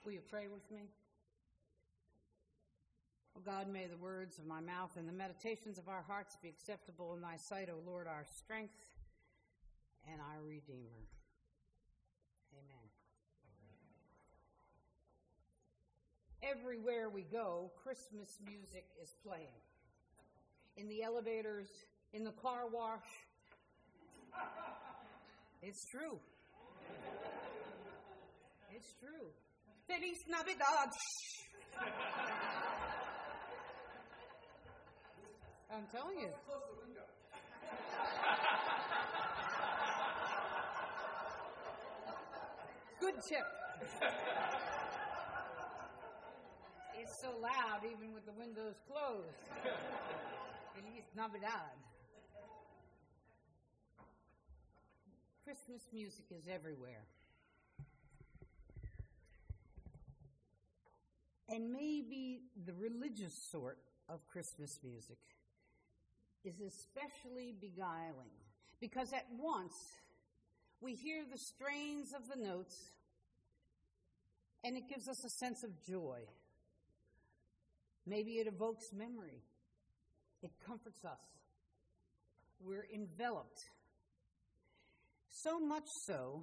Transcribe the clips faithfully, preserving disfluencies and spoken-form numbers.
Will you pray with me? Oh God, may the words of my mouth and the meditations of our hearts be acceptable in thy sight, O Lord, our strength and our Redeemer. Amen. Everywhere we go, Christmas music is playing. In the elevators, in the car wash. It's true. It's true. Feliz Navidad. I'm telling you. Close the window. Good tip. It's so loud, even with the windows closed. Feliz Navidad. Christmas music is everywhere. And maybe the religious sort of Christmas music is especially beguiling, because at once we hear the strains of the notes, and it gives us a sense of joy. Maybe it evokes memory. It comforts us. We're enveloped. So much so,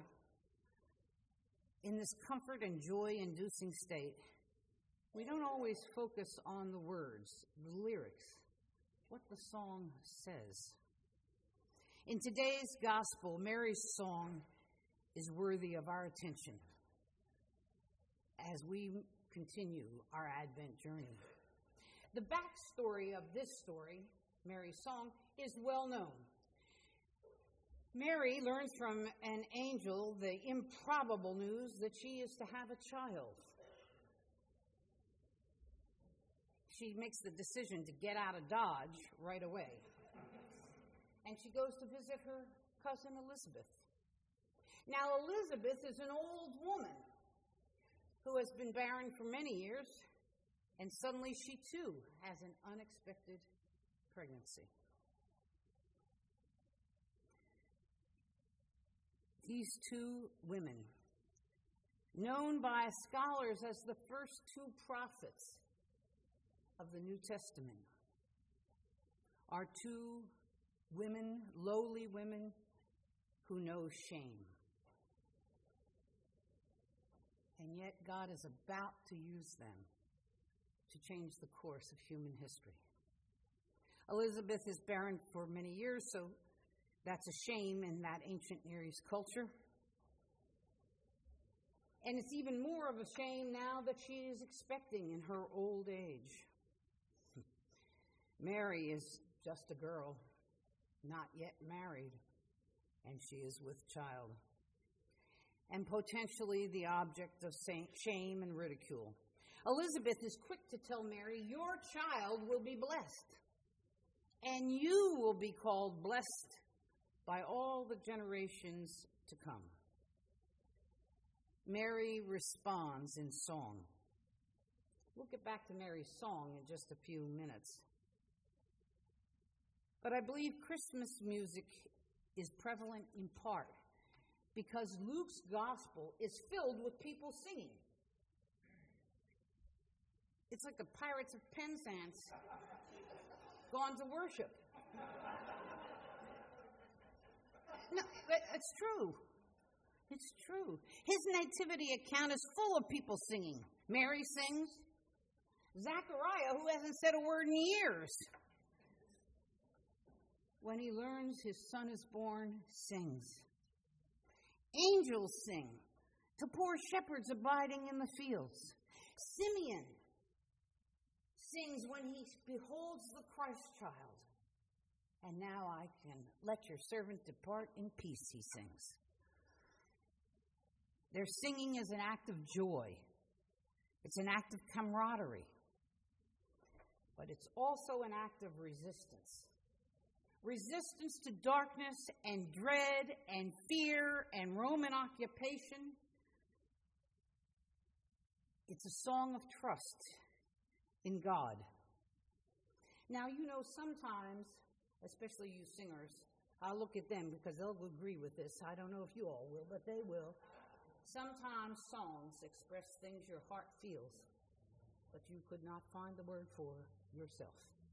in this comfort and joy-inducing state, we don't always focus on the words, the lyrics, what the song says. In today's gospel, Mary's song is worthy of our attention as we continue our Advent journey. The backstory of this story, Mary's song, is well known. Mary learns from an angel the improbable news that she is to have a child. She makes the decision to get out of Dodge right away. And she goes to visit her cousin Elizabeth. Now, Elizabeth is an old woman who has been barren for many years, and suddenly she too has an unexpected pregnancy. These two women, known by scholars as the first two prophets of the New Testament, are two women, lowly women, who know shame. And yet God is about to use them to change the course of human history. Elizabeth is barren for many years, so that's a shame in that ancient Near East culture. And it's even more of a shame now that she is expecting in her old age. Mary is just a girl, not yet married, and she is with child, and potentially the object of shame and ridicule. Elizabeth is quick to tell Mary, your child will be blessed, and you will be called blessed by all the generations to come. Mary responds in song. We'll get back to Mary's song in just a few minutes. But I believe Christmas music is prevalent in part because Luke's gospel is filled with people singing. It's like the Pirates of Penzance gone to worship. No, it's true. It's true. His nativity account is full of people singing. Mary sings. Zachariah, who hasn't said a word in years, when he learns his son is born, sings. Angels sing to poor shepherds abiding in the fields. Simeon sings when he beholds the Christ child. And now I can let your servant depart in peace, he sings. Their singing is an act of joy. It's an act of camaraderie. But it's also an act of resistance. Resistance to darkness and dread and fear and Roman occupation. It's a song of trust in God. Now, you know, sometimes, especially you singers, I'll look at them because they'll agree with this. I don't know if you all will, but they will. Sometimes songs express things your heart feels, but you could not find the word for yourself.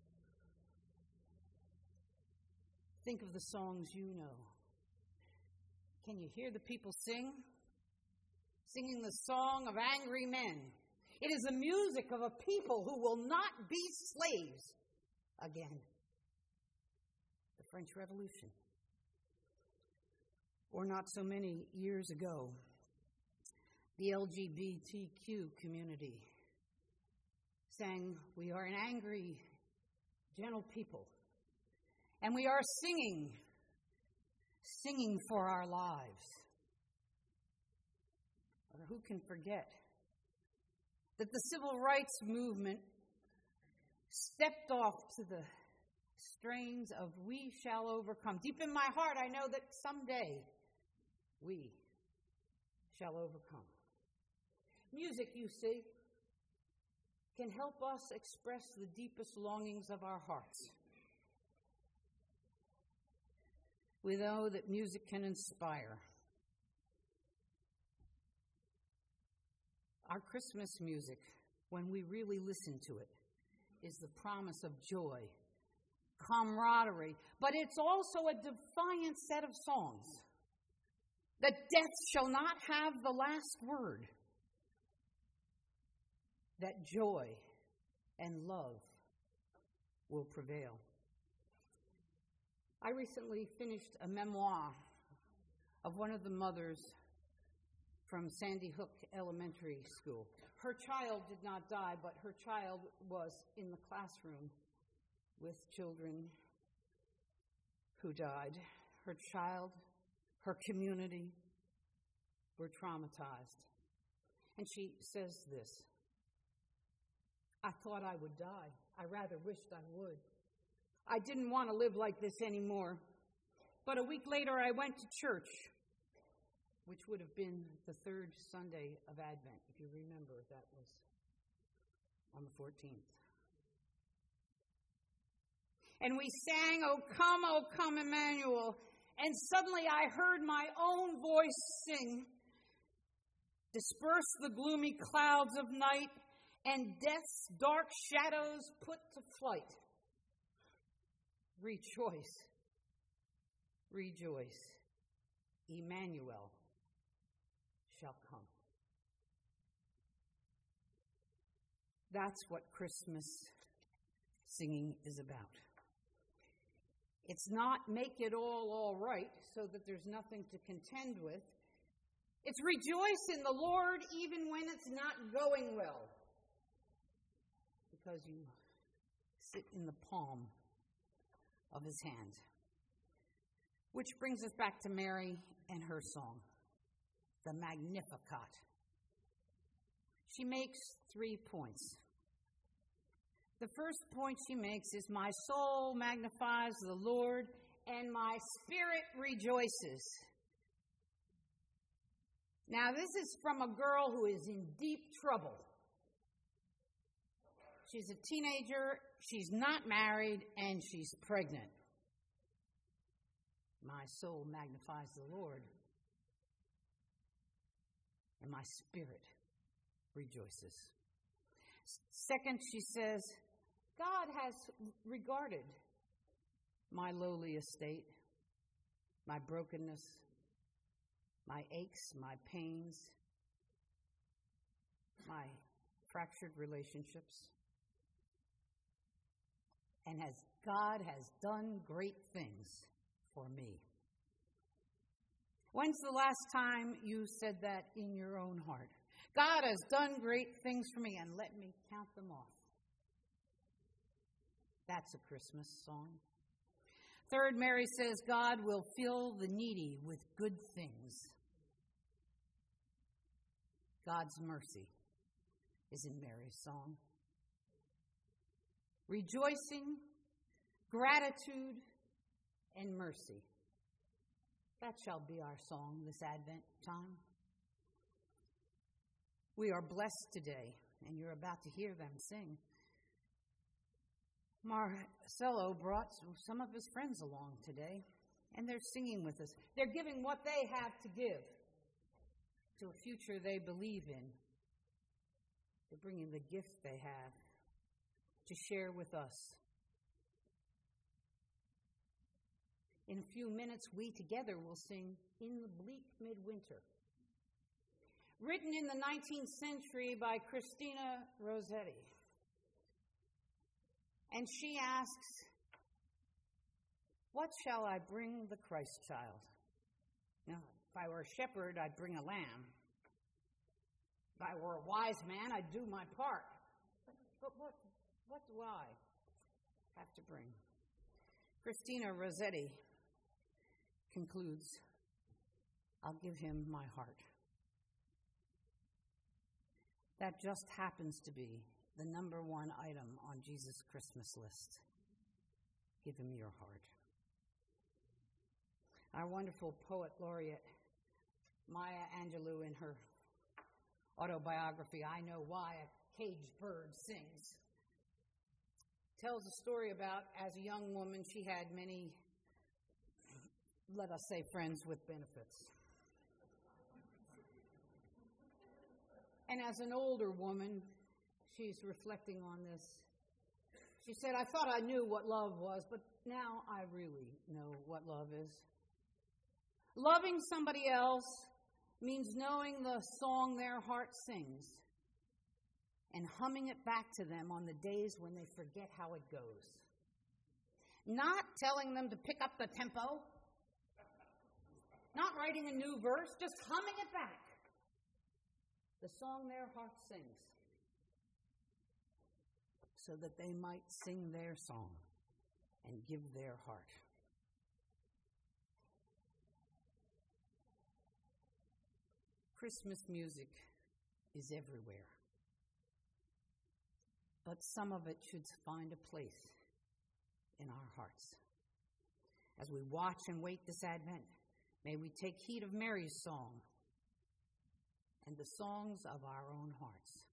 Think of the songs you know. Can you hear the people sing? Singing the song of angry men. It is the music of a people who will not be slaves again. The French Revolution. Or not so many years ago, the L G B T Q community sang, "We are an angry, gentle people, and we are singing, singing for our lives." Or who can forget that the civil rights movement stepped off to the strains of "We Shall Overcome." Deep in my heart, I know that someday we shall overcome. Music, you see, can help us express the deepest longings of our hearts. We know that music can inspire. Our Christmas music, when we really listen to it, is the promise of joy, camaraderie, but it's also a defiant set of songs. That death shall not have the last word. That joy and love will prevail. I recently finished a memoir of one of the mothers from Sandy Hook Elementary School. Her child did not die, but her child was in the classroom with children who died. Her child, her community were traumatized. And she says this, "I thought I would die. I rather wished I would. I didn't want to live like this anymore. But a week later I went to church," which would have been the third Sunday of Advent. If you remember, that was on the fourteenth. "And we sang, 'O come, O come, Emmanuel.' And suddenly I heard my own voice sing, 'Disperse the gloomy clouds of night, and death's dark shadows put to flight. Rejoice, rejoice, Emmanuel shall come.'" That's what Christmas singing is about. It's not make it all all right so that there's nothing to contend with. It's rejoice in the Lord even when it's not going well, because you sit in the palm of his hand. Which brings us back to Mary and her song, the Magnificat. She makes three points. The first point she makes is, "My soul magnifies the Lord, and my spirit rejoices." Now, this is from a girl who is in deep trouble. She's a teenager, she's not married, and she's pregnant. "My soul magnifies the Lord, and my spirit rejoices." Second, she says, "God has regarded my lowly estate, my brokenness, my aches, my pains, my fractured relationships, and has God has done great things for me." When's the last time you said that in your own heart? God has done great things for me, and let me count them off. That's a Christmas song. Third, Mary says, God will fill the needy with good things. God's mercy is in Mary's song. Rejoicing, gratitude, and mercy. That shall be our song this Advent time. We are blessed today, and you're about to hear them sing. Marcelo brought some of his friends along today, and they're singing with us. They're giving what they have to give. to a future they believe in. They're bringing the gift they have to share with us. In a few minutes, we together will sing In the Bleak Midwinter, written in the nineteenth century by Christina Rossetti. And she asks, what shall I bring the Christ child? Now, if I were a shepherd, I'd bring a lamb. If I were a wise man, I'd do my part. But, but what, what do I have to bring? Christina Rossetti concludes, I'll give him my heart. That just happens to be the number one item on Jesus' Christmas list. Give him your heart. Our wonderful poet laureate, Maya Angelou, in her autobiography, I Know Why a Caged Bird Sings, tells a story about, as a young woman, she had many, let us say, friends with benefits. And as an older woman, she's reflecting on this. She said, I thought I knew what love was, but now I really know what love is. Loving somebody else means knowing the song their heart sings and humming it back to them on the days when they forget how it goes. Not telling them to pick up the tempo, not writing a new verse, just humming it back. The song their heart sings, so that they might sing their song and give their heart. Christmas music is everywhere, but some of it should find a place in our hearts. As we watch and wait this Advent, may we take heed of Mary's song and the songs of our own hearts.